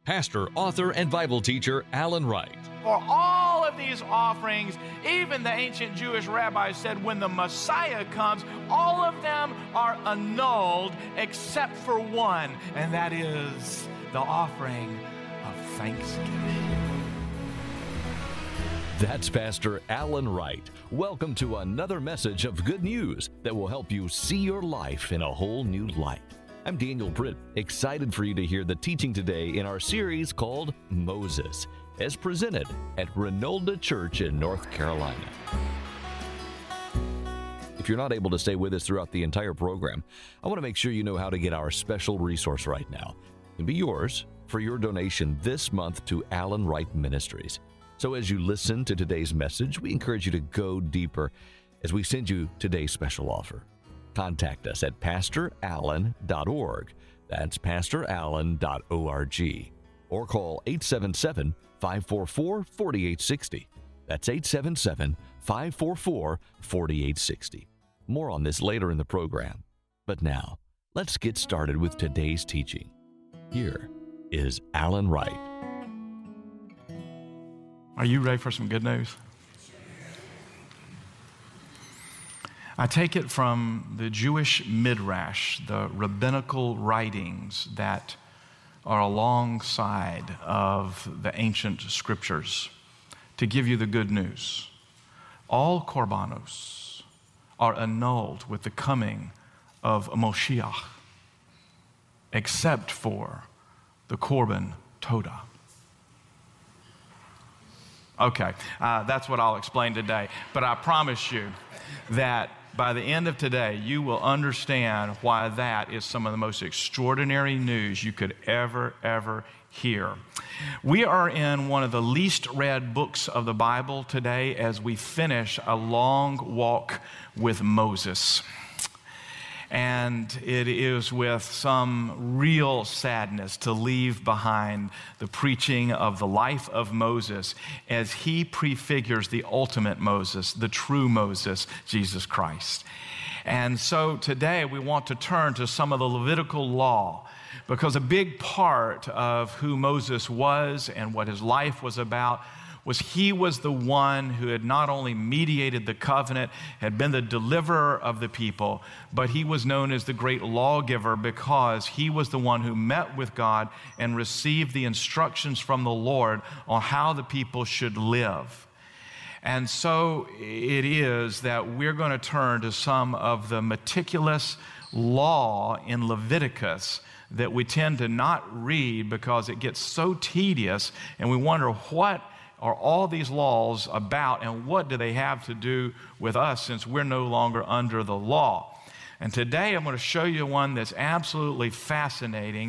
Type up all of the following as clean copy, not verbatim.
pastor, author, and Bible teacher Alan Wright. For all of these offerings, even the ancient Jewish rabbis said when the Messiah comes, all of them are annulled except for one, and that is the offering of thanksgiving. That's Pastor Alan Wright. Welcome to another message of good news that will help you see your life in a whole new light. I'm Daniel Britt, excited for you to hear the teaching today in our series called Moses, as presented at Renolda Church in North Carolina. If you're not able to stay with us throughout the entire program, I want to make sure you know how to get our special resource right now. It can be yours for your donation this month to Alan Wright Ministries. So as you listen to today's message, we encourage you to go deeper as we send you today's special offer. Contact us at pastorallen.org. That's pastorallen.org. Or call 877-544-4860. That's 877-544-4860. More on this later in the program. But now, let's get started with today's teaching. Here is Alan Wright. Are you ready for some good news? I take it from the Jewish Midrash, the rabbinical writings that are alongside of the ancient scriptures, to give you the good news. All korbanos are annulled with the coming of Moshiach, except for the korban todah. Okay, that's what I'll explain today. But I promise you that by the end of today, you will understand why that is some of the most extraordinary news you could ever hear. We are in one of the least read books of the Bible today as we finish a long walk with Moses. And it is with some real sadness to leave behind the preaching of the life of Moses as he prefigures the ultimate Moses, the true Moses, Jesus Christ. And so today we want to turn to some of the Levitical law, because a big part of who Moses was and what his life was about was he was the one who had not only mediated the covenant, had been the deliverer of the people, but he was known as the great lawgiver because he was the one who met with God and received the instructions from the Lord on how the people should live. And so it is that we're going to turn to some of the meticulous law in Leviticus that we tend to not read because it gets so tedious, and we wonder what are all these laws about and what do they have to do with us since we're no longer under the law. And today I'm going to show you one that's absolutely fascinating.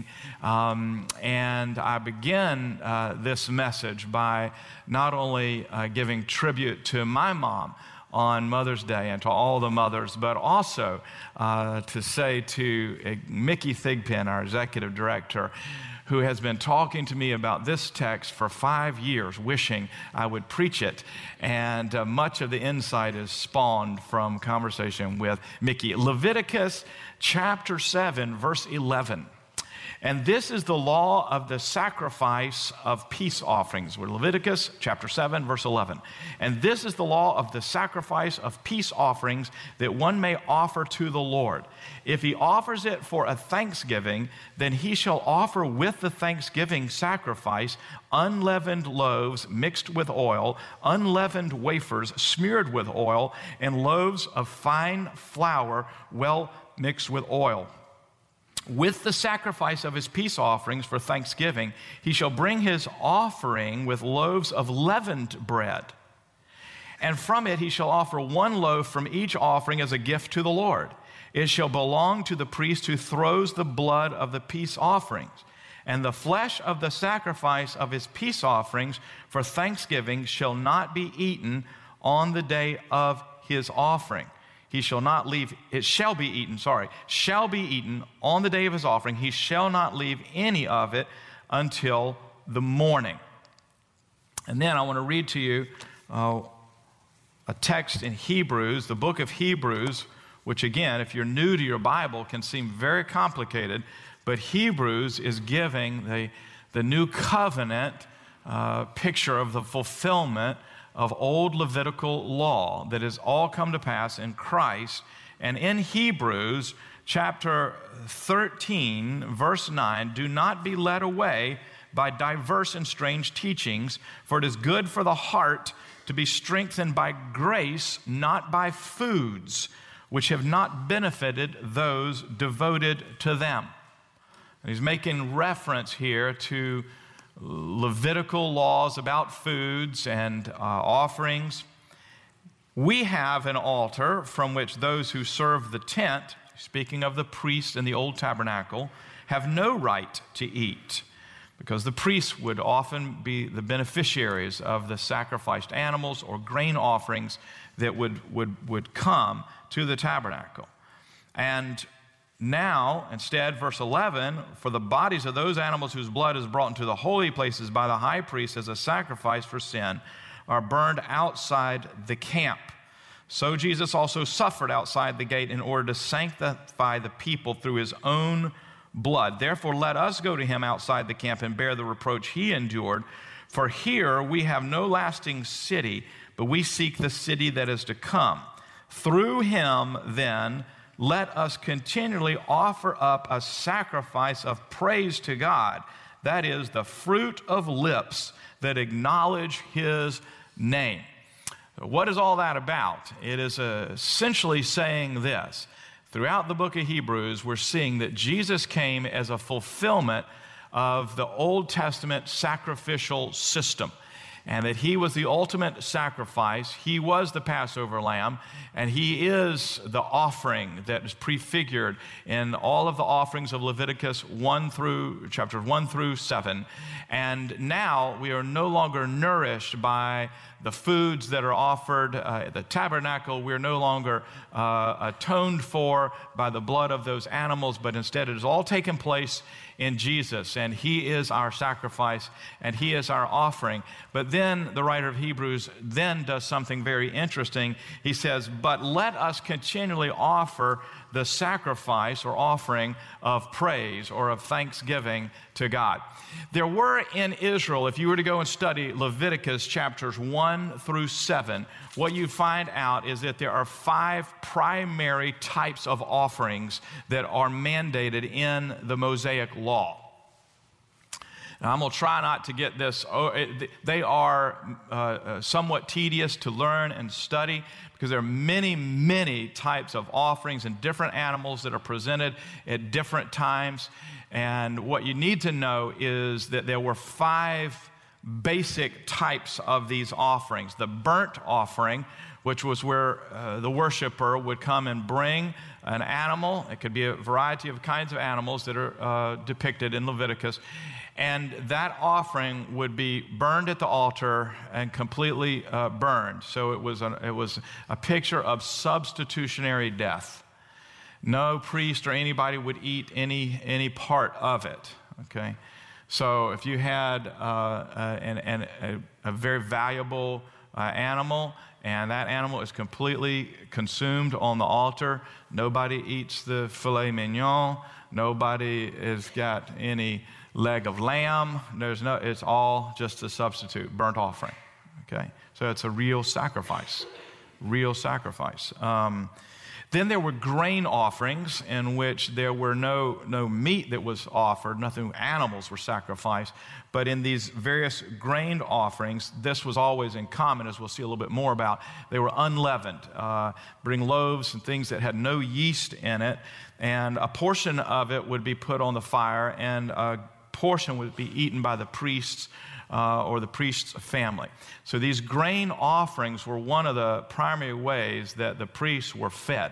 And I begin this message by not only giving tribute to my mom on Mother's Day and to all the mothers, but also to say to Mickey Thigpen, our executive director, who has been talking to me about this text for 5 years, wishing I would preach it. And much of the insight is spawned from conversation with Mickey. Leviticus chapter 7, verse 11. And this is the law of the sacrifice of peace offerings. We're Leviticus chapter 7, verse 11. And this is the law of the sacrifice of peace offerings that one may offer to the Lord. If he offers it for a thanksgiving, then he shall offer with the thanksgiving sacrifice unleavened loaves mixed with oil, unleavened wafers smeared with oil, and loaves of fine flour well mixed with oil. With the sacrifice of his peace offerings for thanksgiving, he shall bring his offering with loaves of leavened bread. And from it he shall offer one loaf from each offering as a gift to the Lord. It shall belong to the priest who throws the blood of the peace offerings. And the flesh of the sacrifice of his peace offerings for thanksgiving shall not be eaten on the day of his offering. He shall not leave, it shall be eaten on the day of his offering. He shall not leave any of it until the morning. And then I want to read to you a text in Hebrews, the book of Hebrews, which again, if you're new to your Bible, can seem very complicated, but Hebrews is giving the new covenant picture of the fulfillment of old Levitical law that has all come to pass in Christ. And in Hebrews chapter 13, verse 9, do not be led away by diverse and strange teachings, for it is good for the heart to be strengthened by grace, not by foods, which have not benefited those devoted to them. And he's making reference here to Levitical laws about foods and offerings. We have an altar from which those who serve the tent, speaking of the priests in the old tabernacle, have no right to eat, because the priests would often be the beneficiaries of the sacrificed animals or grain offerings that would come to the tabernacle. And now, instead, verse 11, for the bodies of those animals whose blood is brought into the holy places by the high priest as a sacrifice for sin are burned outside the camp. So Jesus also suffered outside the gate in order to sanctify the people through his own blood. Therefore, let us go to him outside the camp and bear the reproach he endured. For here we have no lasting city, but we seek the city that is to come. Through him, then, let us continually offer up a sacrifice of praise to God. That is the fruit of lips that acknowledge his name. What is all that about? It is essentially saying this. Throughout the book of Hebrews, we're seeing that Jesus came as a fulfillment of the Old Testament sacrificial system, and that he was the ultimate sacrifice. He was the Passover lamb, and he is the offering that is prefigured in all of the offerings of Leviticus chapters 1 through 7. And now we are no longer nourished by the foods that are offered at the tabernacle. We're no longer atoned for by the blood of those animals, but instead it has all taken place in Jesus, and he is our sacrifice, and he is our offering. But then the writer of Hebrews then does something very interesting. He says, but let us continually offer the sacrifice or offering of praise or of thanksgiving to God. There were in Israel, if you were to go and study Leviticus chapters 1 through 7, what you find out is that there are 5 primary types of offerings that are mandated in the Mosaic law. Now, I'm going to try not to get this. They are somewhat tedious to learn and study because there are many, many types of offerings and different animals that are presented at different times. And what you need to know is that there were 5 basic types of these offerings. The burnt offering, which was where the worshiper would come and bring an animal. It could be a variety of kinds of animals that are depicted in Leviticus. And that offering would be burned at the altar and completely burned. So it was a picture of substitutionary death. No priest or anybody would eat any part of it. Okay, so if you had a very valuable animal, and that animal is completely consumed on the altar, nobody eats the filet mignon. Nobody has got any leg of lamb. It's all just a substitute, burnt offering. Okay, so it's a real sacrifice, Then there were grain offerings in which there were no meat that was offered, nothing, animals were sacrificed. But in these various grain offerings, this was always in common, as we'll see a little bit more about. They were unleavened, bring loaves and things that had no yeast in it, and a portion of it would be put on the fire, and a portion would be eaten by the priests or the priest's family. So these grain offerings were one of the primary ways that the priests were fed.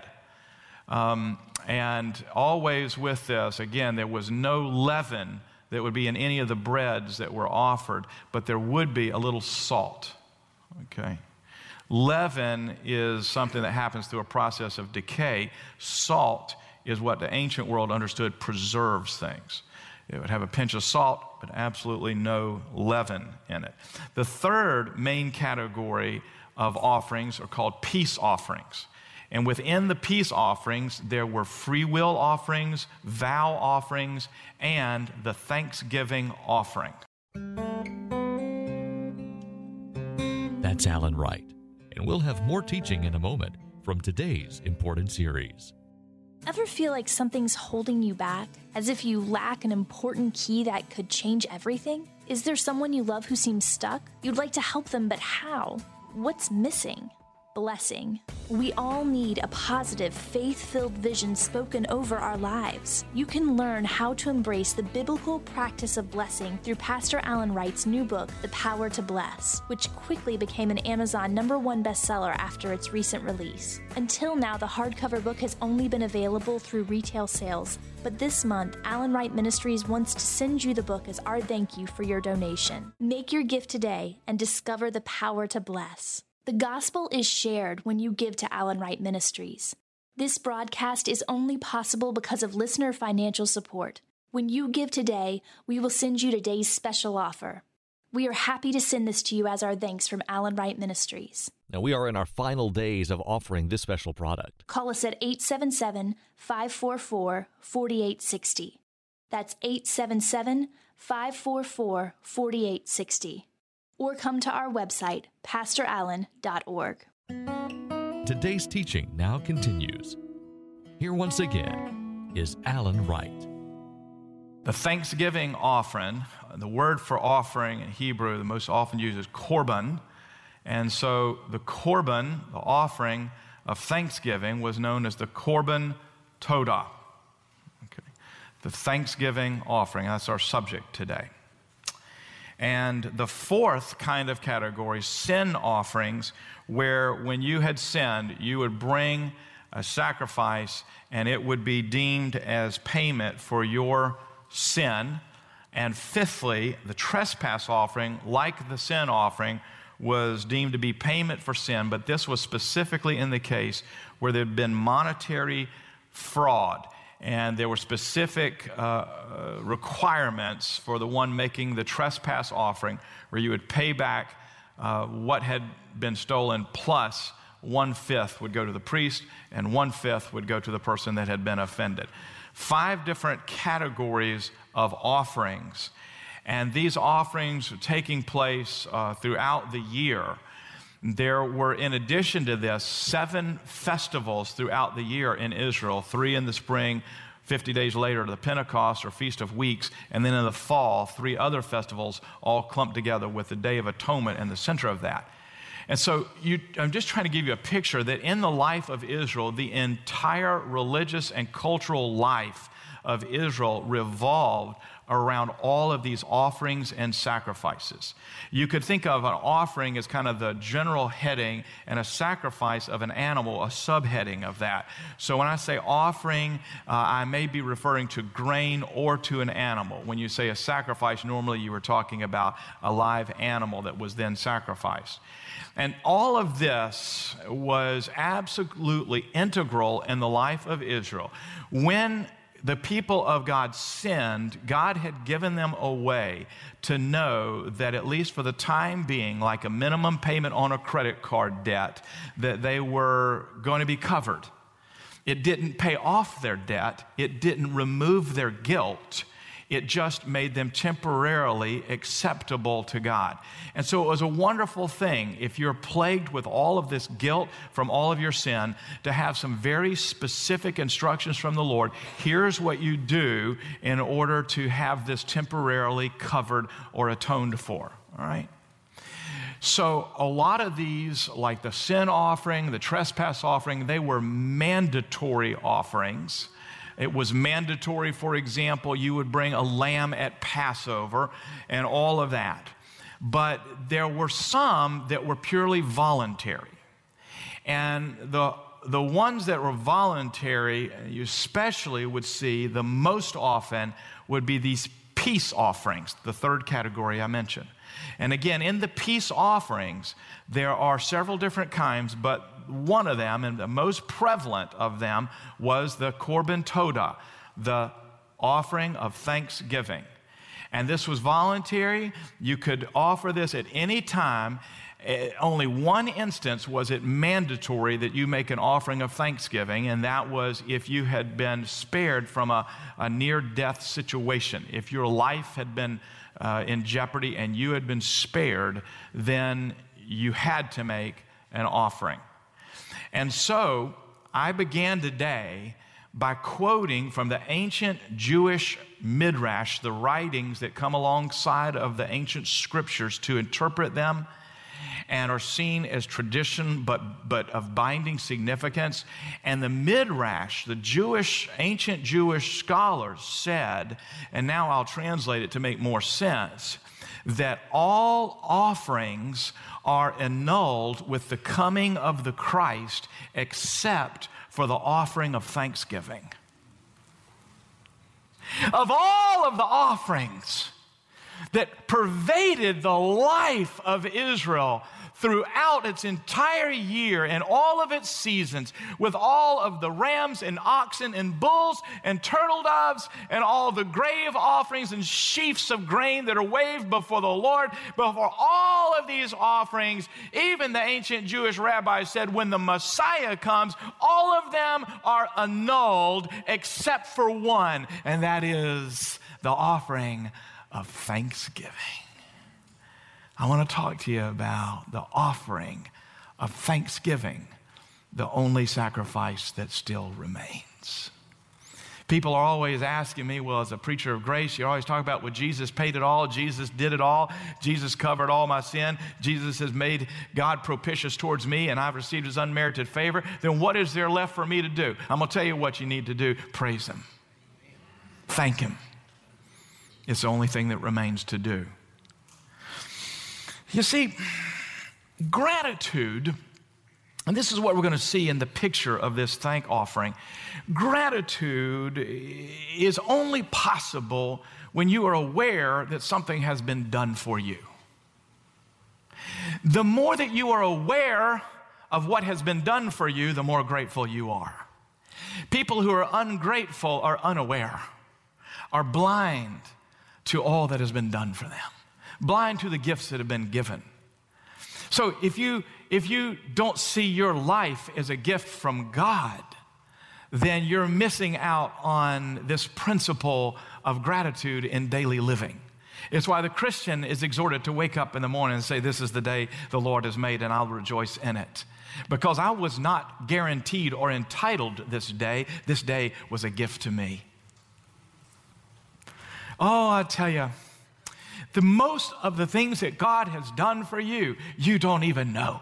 And always with this, again, there was no leaven that would be in any of the breads that were offered, but there would be a little salt. Okay. Leaven is something that happens through a process of decay. Salt is what the ancient world understood preserves things. It would have a pinch of salt, but absolutely no leaven in it. The third main category of offerings are called peace offerings. And within the peace offerings, there were free will offerings, vow offerings, and the thanksgiving offering. That's Alan Wright. And we'll have more teaching in a moment from today's important series. Ever feel like something's holding you back? As if you lack an important key that could change everything? Is there someone you love who seems stuck? You'd like to help them, but how? What's missing? Blessing. We all need a positive, faith-filled vision spoken over our lives. You can learn how to embrace the biblical practice of blessing through Pastor Alan Wright's new book, The Power to Bless, which quickly became an Amazon #1 bestseller after its recent release. Until now, the hardcover book has only been available through retail sales, but this month, Alan Wright Ministries wants to send you the book as our thank you for your donation. Make your gift today and discover the power to bless. The gospel is shared when you give to Alan Wright Ministries. This broadcast is only possible because of listener financial support. When you give today, we will send you today's special offer. We are happy to send this to you as our thanks from Alan Wright Ministries. Now, we are in our final days of offering this special product. Call us at 877-544-4860. That's 877-544-4860. Or come to our website, pastorallen.org. Today's teaching now continues. Here once again is Alan Wright. The thanksgiving offering, the word for offering in Hebrew, the most often used is korban. And so the korban, the offering of thanksgiving, was known as the korban todah. Okay. The thanksgiving offering, that's our subject today. And the fourth kind of category, sin offerings, where when you had sinned, you would bring a sacrifice and it would be deemed as payment for your sin. And fifthly, the trespass offering, like the sin offering, was deemed to be payment for sin, but this was specifically in the case where there had been monetary fraud. And there were specific requirements for the one making the trespass offering, where you would pay back what had been stolen, plus 1/5 would go to the priest, and 1/5 would go to the person that had been offended. 5 different categories of offerings. And these offerings were taking place throughout the year. There were, in addition to this, 7 festivals throughout the year in Israel, 3 in the spring, 50 days later to the Pentecost or Feast of Weeks, and then in the fall, 3 other festivals all clumped together with the Day of Atonement in the center of that. And so I'm just trying to give you a picture that in the life of Israel, the entire religious and cultural life of Israel revolved around all of these offerings and sacrifices. You could think of an offering as kind of the general heading, and a sacrifice of an animal, a subheading of that. So when I say offering, I may be referring to grain or to an animal. When you say a sacrifice, normally you were talking about a live animal that was then sacrificed. And all of this was absolutely integral in the life of Israel. When the people of God sinned, God had given them a way to know that, at least for the time being, like a minimum payment on a credit card debt, that they were going to be covered. It didn't pay off their debt. It didn't remove their guilt. It just made them temporarily acceptable to God. And so it was a wonderful thing, if you're plagued with all of this guilt from all of your sin, to have some very specific instructions from the Lord. Here's what you do in order to have this temporarily covered or atoned for. All right? So a lot of these, like the sin offering, the trespass offering, they were mandatory offerings. It was mandatory, for example, you would bring a lamb at Passover and all of that. But there were some that were purely voluntary. And the ones that were voluntary, you especially would see the most often, would be these peace offerings, the third category I mentioned. And again, in the peace offerings, there are several different kinds, but one of them, and the most prevalent of them, was the korban todah, the offering of thanksgiving. And this was voluntary. You could offer this at any time, only one instance was it mandatory that you make an offering of thanksgiving, and that was if you had been spared from a near-death situation. If your life had been in jeopardy and you had been spared, then you had to make an offering. And so I began today by quoting from the ancient Jewish midrash, the writings that come alongside of the ancient scriptures to interpret them and are seen as tradition but of binding significance. And the midrash, the ancient Jewish scholars said, and now I'll translate it to make more sense, that all offerings are annulled with the coming of the Christ except for the offering of thanksgiving. Of all of the offerings that pervaded the life of Israel throughout its entire year and all of its seasons, with all of the rams and oxen and bulls and turtle doves and all the grave offerings and sheaves of grain that are waved before the Lord, before all of these offerings, even the ancient Jewish rabbis said when the Messiah comes, all of them are annulled except for one, and that is the offering of thanksgiving. I want to talk to you about the offering of thanksgiving, the only sacrifice that still remains. People are always asking me, well, as a preacher of grace, you always talk about, well, Jesus paid it all, Jesus did it all, Jesus covered all my sin, Jesus has made God propitious towards me, and I've received his unmerited favor. Then what is there left for me to do? I'm going to tell you what you need to do. Praise him. Thank him. It's the only thing that remains to do. You see, gratitude, and this is what we're going to see in the picture of this thank offering. Gratitude is only possible when you are aware that something has been done for you. The more that you are aware of what has been done for you, the more grateful you are. People who are ungrateful are unaware, are blind to all that has been done for them, blind to the gifts that have been given. So if you don't see your life as a gift from God, then you're missing out on this principle of gratitude in daily living. It's why the Christian is exhorted to wake up in the morning and say, this is the day the Lord has made and I'll rejoice in it. Because I was not guaranteed or entitled this day. This day was a gift to me. Oh, I tell you, the most of the things that God has done for you, you don't even know.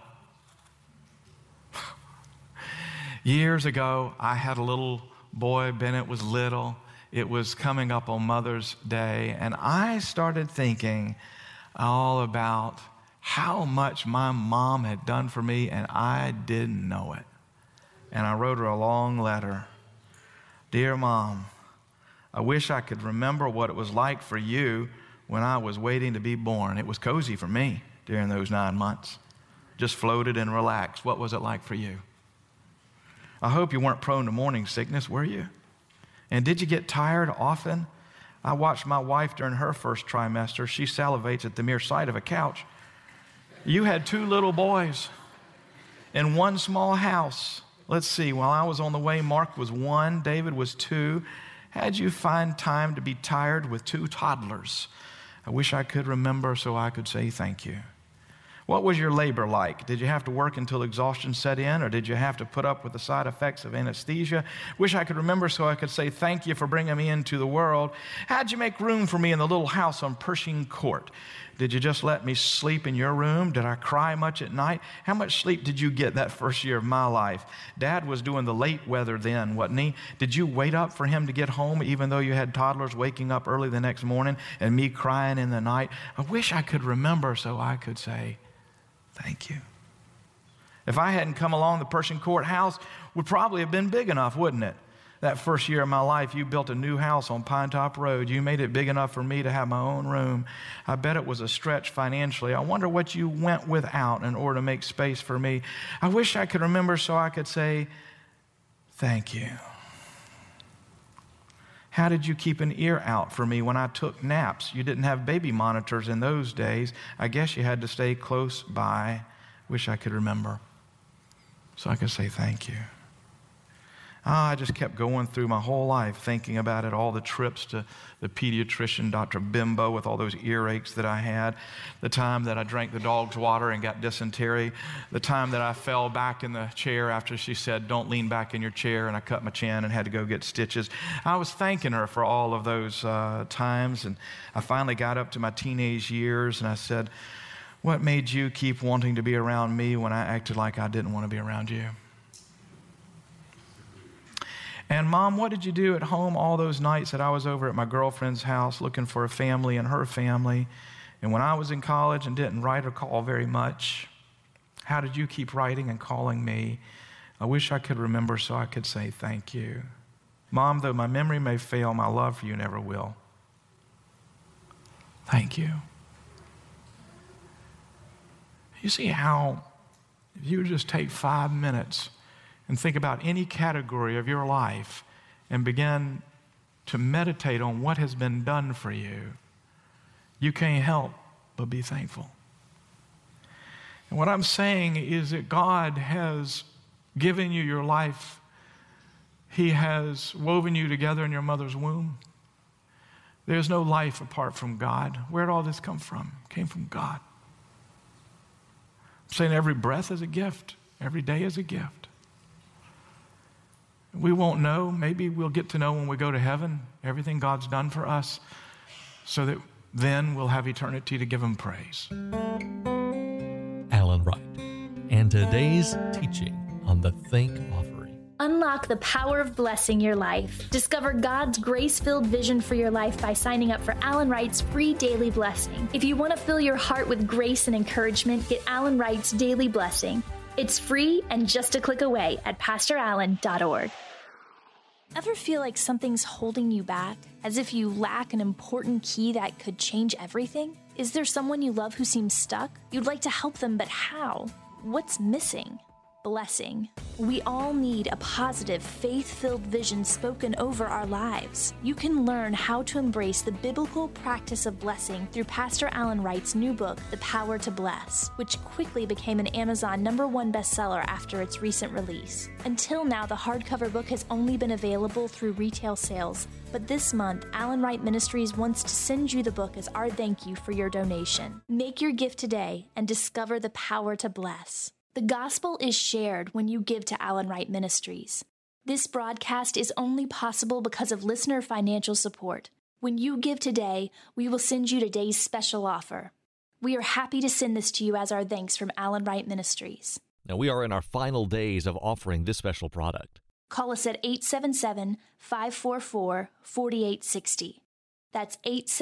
Years ago, I had a little boy. Bennett was little. It was coming up on Mother's Day, and I started thinking all about how much my mom had done for me, and I didn't know it. And I wrote her a long letter. Dear Mom, I wish I could remember what it was like for you when I was waiting to be born. It was cozy for me during those 9 months. Just floated and relaxed. What was it like for you? I hope you weren't prone to morning sickness, were you? And did you get tired often? I watched my wife during her first trimester. She salivates at the mere sight of a couch. You had 2 little boys in one small house. Let's see, while I was on the way, Mark was 1, David was 2. How'd you find time to be tired with 2 toddlers? I wish I could remember so I could say thank you. What was your labor like? Did you have to work until exhaustion set in, or did you have to put up with the side effects of anesthesia? Wish I could remember so I could say thank you for bringing me into the world. How'd you make room for me in the little house on Pershing Court? Did you just let me sleep in your room? Did I cry much at night? How much sleep did you get that first year of my life? Dad was doing the late weather then, wasn't he? Did you wait up for him to get home even though you had toddlers waking up early the next morning and me crying in the night? I wish I could remember so I could say thank you. If I hadn't come along, the Pershing Court house would probably have been big enough, wouldn't it? That first year of my life, you built a new house on Pine Top Road. You made it big enough for me to have my own room. I bet it was a stretch financially. I wonder what you went without in order to make space for me. I wish I could remember so I could say, thank you. How did you keep an ear out for me when I took naps? You didn't have baby monitors in those days. I guess you had to stay close by. wish I could remember so I could say thank you. I just kept going through my whole life thinking about it, all the trips to the pediatrician, Dr. Bimbo, with all those earaches that I had, the time that I drank the dog's water and got dysentery, the time that I fell back in the chair after she said, don't lean back in your chair, and I cut my chin and had to go get stitches. I was thanking her for all of those times, and I finally got up to my teenage years, and I said, what made you keep wanting to be around me when I acted like I didn't want to be around you? And Mom, what did you do at home all those nights that I was over at my girlfriend's house looking for a family and her family? And when I was in college and didn't write or call very much, how did you keep writing and calling me? I wish I could remember so I could say thank you. Mom, though my memory may fail, my love for you never will. Thank you. You see how if you would just take 5 minutes and think about any category of your life and begin to meditate on what has been done for you, you can't help but be thankful. And what I'm saying is that God has given you your life. He has woven you together in your mother's womb. There's no life apart from God. Where did all this come from? It came from God. I'm saying every breath is a gift. Every day is a gift. We won't know. Maybe we'll get to know when we go to heaven everything God's done for us so that then we'll have eternity to give Him praise. Alan Wright, and today's teaching on the Think Offering. Unlock the power of blessing your life. Discover God's grace-filled vision for your life by signing up for Alan Wright's free daily blessing. If you want to fill your heart with grace and encouragement, get Alan Wright's daily blessing. It's free and just a click away at PastorAlan.org. Ever feel like something's holding you back, as if you lack an important key that could change everything? Is there someone you love who seems stuck? You'd like to help them, but how? What's missing? Blessing. We all need a positive, faith-filled vision spoken over our lives. You can learn how to embrace the biblical practice of blessing through Pastor Alan Wright's new book, The Power to Bless, which quickly became an Amazon #1 bestseller after its recent release. Until now, the hardcover book has only been available through retail sales, but this month, Alan Wright Ministries wants to send you the book as our thank you for your donation. Make your gift today and discover the power to bless. The gospel is shared when you give to Alan Wright Ministries. This broadcast is only possible because of listener financial support. When you give today, we will send you today's special offer. We are happy to send this to you as our thanks from Alan Wright Ministries. Now, we are in our final days of offering this special product. Call us at 877-544-4860. That's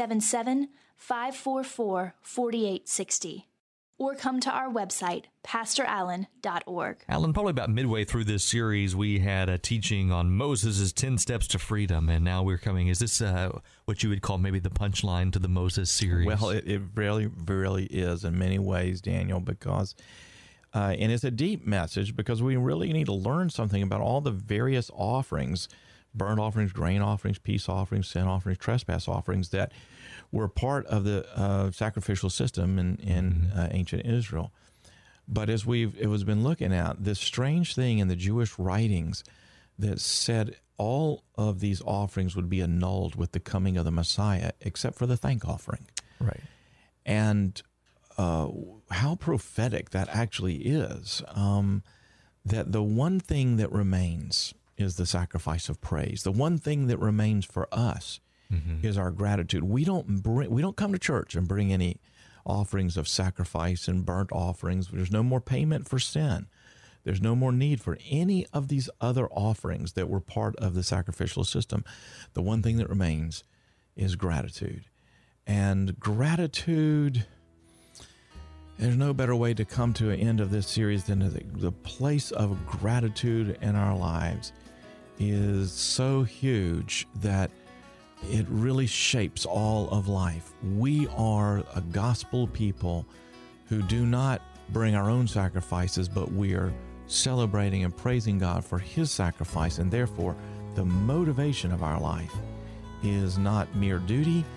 877-544-4860. Or come to our website, PastorAlan.org. Alan, probably about midway through this series, we had a teaching on Moses' 10 steps to freedom, and now we're coming. Is this what you would call maybe the punchline to the Moses series? Well, it really is in many ways, Daniel, because, and it's a deep message because we really need to learn something about all the various offerings, burnt offerings, grain offerings, peace offerings, sin offerings, trespass offerings that were part of the sacrificial system in ancient Israel. But as it was been looking at, this strange thing in the Jewish writings that said all of these offerings would be annulled with the coming of the Messiah, except for the thank offering. Right. And how prophetic that actually is, that the one thing that remains is the sacrifice of praise. The one thing that remains for us is our gratitude. We don't come to church and bring any offerings of sacrifice and burnt offerings. There's no more payment for sin. There's no more need for any of these other offerings that were part of the sacrificial system. The one thing that remains is gratitude. And gratitude, there's no better way to come to an end of this series than the place of gratitude in our lives is so huge that it really shapes all of life. We are a gospel people who do not bring our own sacrifices, but we are celebrating and praising God for His sacrifice, and therefore the motivation of our life is not mere duty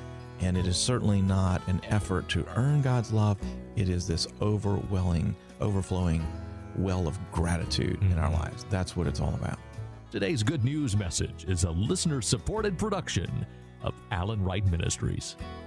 And it is certainly not an effort to earn God's love. It is this overflowing well of gratitude in our lives. That's what it's all about. Today's Good News message is a listener-supported production of Alan Wright Ministries.